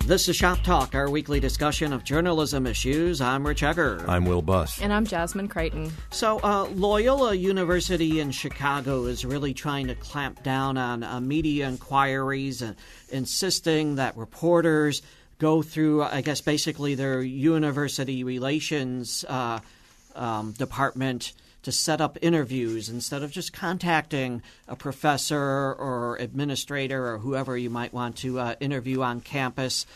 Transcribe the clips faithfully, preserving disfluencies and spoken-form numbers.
This is Shop Talk, our weekly discussion of journalism issues. I'm Rich Egger. I'm Will Buss. And I'm Jasmine Creighton. So uh, Loyola University in Chicago is really trying to clamp down on uh, media inquiries, uh, insisting that reporters go through, I guess, basically their university relations uh, um, department to set up interviews instead of just contacting a professor or administrator or whoever you might want to uh, interview on campus.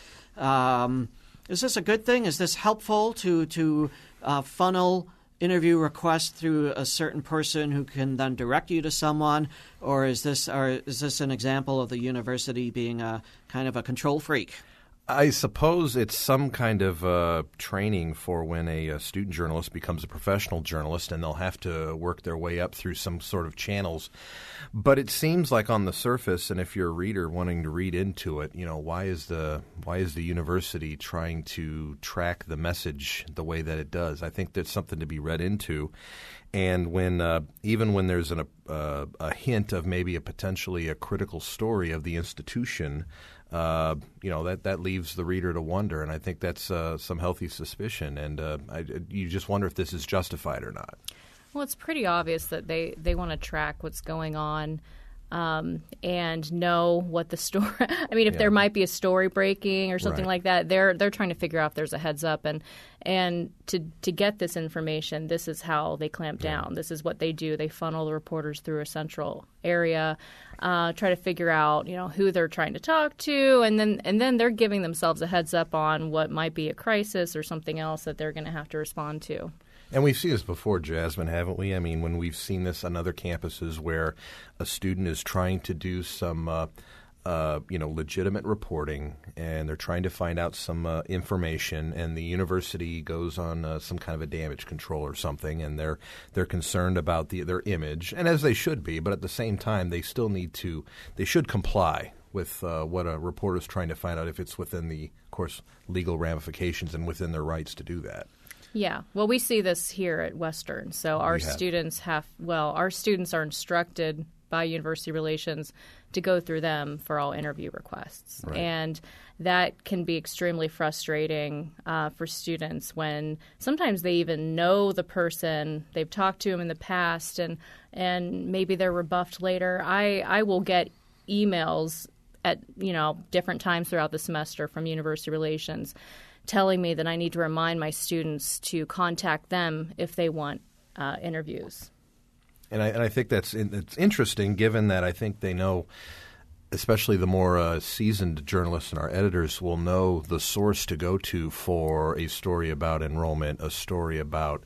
Um, is this a good thing? Is this helpful to to uh, funnel interview requests through a certain person who can then direct you to someone, or is this or is this an example of the university being a kind of a control freak? I suppose it's some kind of uh, training for when a, a student journalist becomes a professional journalist, and they'll have to work their way up through some sort of channels. But it seems like on the surface, and if you're a reader wanting to read into it, you know, why is the why is the university trying to track the message the way that it does? I think there's something to be read into. And when uh, even when there's an, uh, a hint of maybe a potentially a critical story of the institution, uh, you know, that, that leaves the reader to wonder. And I think that's uh, some healthy suspicion. And uh, I, you just wonder if this is justified or not. Well, it's pretty obvious that they, they want to track what's going on um, and know what the story – I mean, if yeah. there might be a story breaking or something right. like that, they're they're trying to figure out if there's a heads up. And and to, to get this information, this is how they clamp down. Yeah. This is what they do. They funnel the reporters through a central area, uh, try to figure out, you know, who they're trying to talk to, and then and then they're giving themselves a heads up on what might be a crisis or something else that they're going to have to respond to. And we've seen this before, Jasmine, haven't we? I mean, when we've seen this on other campuses where a student is trying to do some, uh, uh, you know, legitimate reporting, and they're trying to find out some uh, information, and the university goes on uh, some kind of a damage control or something, and they're they're concerned about the, their image, and as they should be, but at the same time, they still need to – they should comply with uh, what a reporter is trying to find out if it's within the, of course, legal ramifications and within their rights to do that. Yeah. Well, we see this here at Western. So our have. students have – well, our students are instructed by University Relations to go through them for all interview requests. Right. And that can be extremely frustrating uh, for students when sometimes they even know the person, they've talked to them in the past, and and maybe they're rebuffed later. I, I will get emails at, you know, different times throughout the semester from University Relations telling me that I need to remind my students to contact them if they want uh, interviews. And I, and I think that's in, it's interesting, given that I think they know, especially the more uh, seasoned journalists and our editors will know the source to go to for a story about enrollment, a story about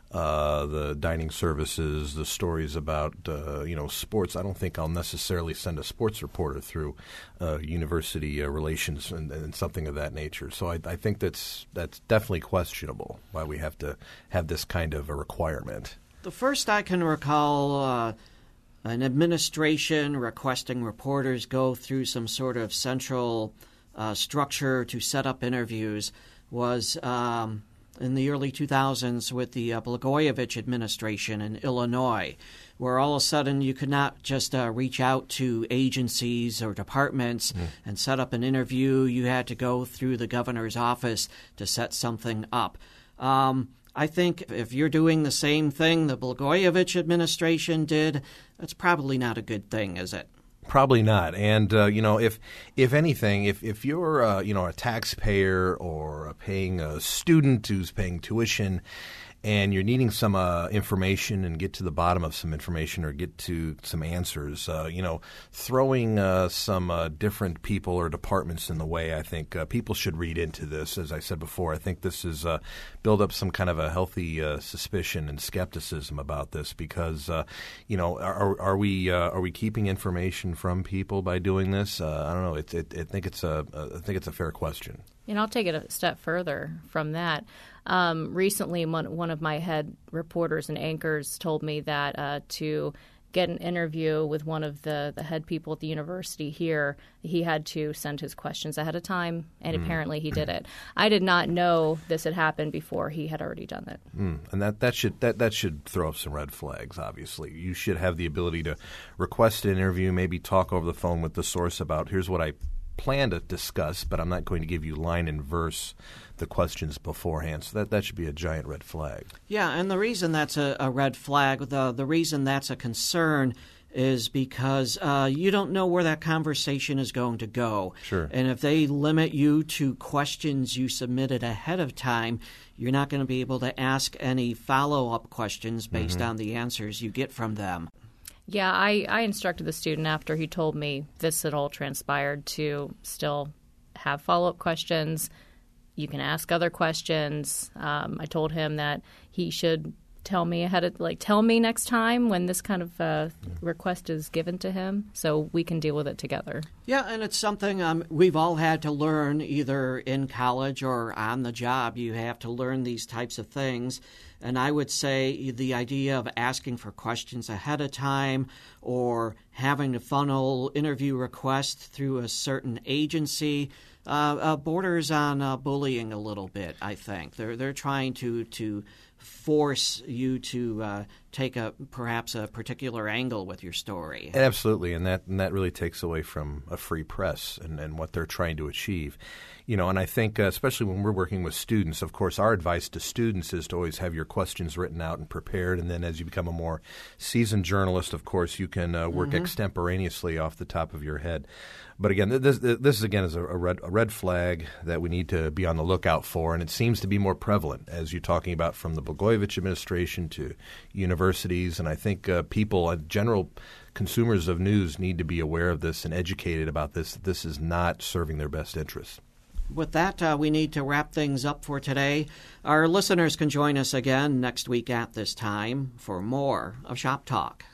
uh, the dining services, the stories about uh, you know sports. I don't think I'll necessarily send a sports reporter through uh, university uh, relations and, and something of that nature. So I, I think that's that's definitely questionable why we have to have this kind of a requirement. The first I can recall uh, an administration requesting reporters go through some sort of central uh, structure to set up interviews was um, in the early two thousands with the uh, Blagojevich administration in Illinois, where all of a sudden you could not just uh, reach out to agencies or departments mm. and set up an interview. You had to go through the governor's office to set something up. Um, I think if you're doing the same thing the Blagojevich administration did, that's probably not a good thing, is it? Probably not. And, uh, you know, if if anything, if, if you're, uh, you know, a taxpayer or a paying a student who's paying tuition and you're needing some uh, information and get to the bottom of some information or get to some answers, uh, you know, throwing uh, some uh, different people or departments in the way, I think uh, people should read into this. As I said before, I think this is uh, build up some kind of a healthy uh, suspicion and skepticism about this because, uh, you know, are, are we uh, are we keeping information from people by doing this? Uh, I don't know. It, it, I think it's a I think it's a fair question. And I'll take it a step further from that. Um, recently, one, one of my head reporters and anchors told me that uh, to get an interview with one of the, the head people at the university here, he had to send his questions ahead of time, and mm. apparently he did it. I did not know this had happened before he had already done it. Mm. And that, that should that, that should throw up some red flags, obviously. You should have the ability to request an interview, maybe talk over the phone with the source about here's what I plan to discuss, but I'm not going to give you line and verse the questions beforehand. So that, that should be a giant red flag. Yeah, and the reason that's a, a red flag, the, the reason that's a concern is because uh, you don't know where that conversation is going to go. Sure. And if they limit you to questions you submitted ahead of time, you're not going to be able to ask any follow-up questions based mm-hmm. on the answers you get from them. Yeah, I, I instructed the student after he told me this had all transpired to still have follow-up questions. You can ask other questions. Um, I told him that he should tell me ahead of, like, tell me next time when this kind of uh, request is given to him so we can deal with it together. Yeah, and it's something um, we've all had to learn either in college or on the job. You have to learn these types of things. And I would say the idea of asking for questions ahead of time or having to funnel interview requests through a certain agency uh, uh, borders on uh, bullying a little bit, I think. They're, they're trying to, to force you to uh, take a perhaps a particular angle with your story. Absolutely, and that and that really takes away from a free press and, and what they're trying to achieve. You know, and I think uh, especially when we're working with students, of course, our advice to students is to always have your questions written out and prepared. And then as you become a more seasoned journalist, of course, you can uh, work mm-hmm. extemporaneously off the top of your head. But again, this, this again is a red, a red flag that we need to be on the lookout for, and it seems to be more prevalent, as you're talking about, from the Blagojevich administration to universities. And I think uh, people, uh, general consumers of news, need to be aware of this and educated about this. This is not serving their best interests. With that, uh, we need to wrap things up for today. Our listeners can join us again next week at this time for more of Shop Talk.